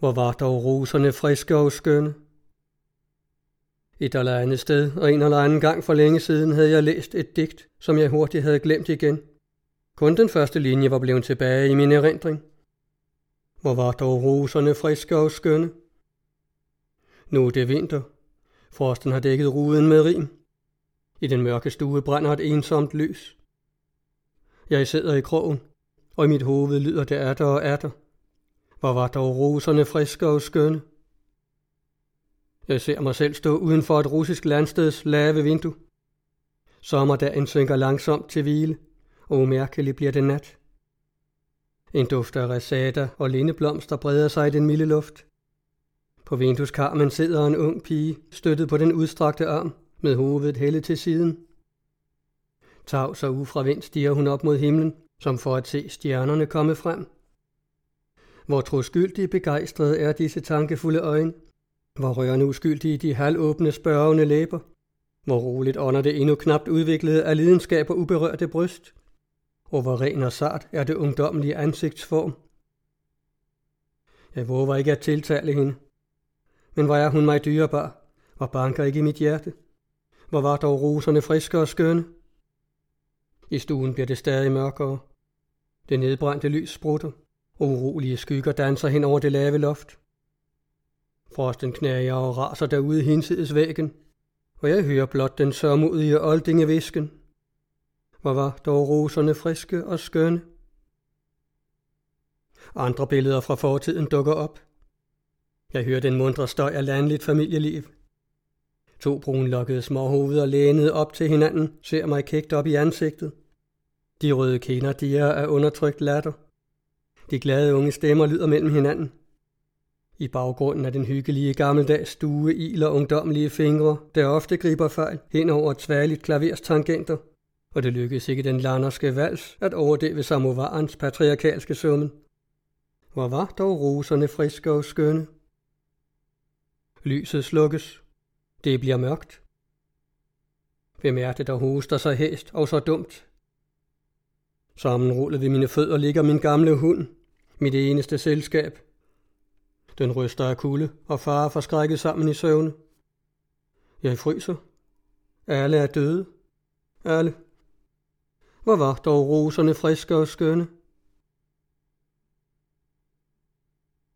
Hvor var dog roserne friske og skønne. Et eller andet sted og en eller anden gang for længe siden havde jeg læst et digt, som jeg hurtigt havde glemt igen. Kun den første linje var blevet tilbage i min erindring. Hvor var dog roserne friske og skønne. Nu er det vinter. Frosten har dækket ruden med rim. I den mørke stue brænder et ensomt lys. Jeg sidder i krogen, og i mit hoved lyder det atter og atter. Hvor var dog roserne friske og skønne. Jeg ser mig selv stå uden for et russisk landsteds lave vindue. Sommerdagen synker langsomt til hvile, og umærkeligt bliver det nat. En duft af resada og lindeblomster breder sig i den milde luft. På vindueskarmen sidder en ung pige, støttet på den udstrakte arm, med hovedet hældet til siden. Tavs og ufravendt stiger hun op mod himlen, som for at se stjernerne komme frem. Hvor troskyldigt begejstrede er disse tankefulde øjne. Hvor rørende uskyldige de halvåbne spørgende læber. Hvor roligt ånder det endnu knapt udviklede af lidenskab og uberørte bryst. Og hvor ren og sart er det ungdommelige ansigtsform. Jeg våger ikke at tiltale hende. Men hvor er hun mig dyrebar, hvor banker ikke i mit hjerte. Hvor var dog roserne friske og skønne. I stuen bliver det stadig mørkere. Det nedbrændte lys sprutter, og urolige skygger danser hen over det lave loft. Frosten knager og raser derude hinsides væggen, og jeg hører blot den sørmodige oldinge hvisken. Hvor var dog roserne friske og skønne. Andre billeder fra fortiden dukker op. Jeg hører den mundre støj af landligt familieliv. 2 brunlokkede småhoveder lænede op til hinanden ser mig kægt op i ansigtet. De røde kinder dirrer af undertrykt latter. De glade unge stemmer lyder mellem hinanden. I baggrunden af den hyggelige gammeldags stue iler ungdommelige fingre, der ofte griber fejl hen over et tværligt klavers tangenter, og det lykkedes ikke den landerske vals at overdæve samovarens patriarkalske summen. Hvor var dog roserne friske og skønne. Lyset slukkes. Det bliver mørkt. Hvem er det, der hoster sig hæst og så dumt? Sammenrullet ved mine fødder ligger min gamle hund, mit eneste selskab. Den ryster af kulde og fare forskrækket sammen i søvne. Jeg fryser. Alle er døde. Alle. Hvor var dog roserne friske og skønne.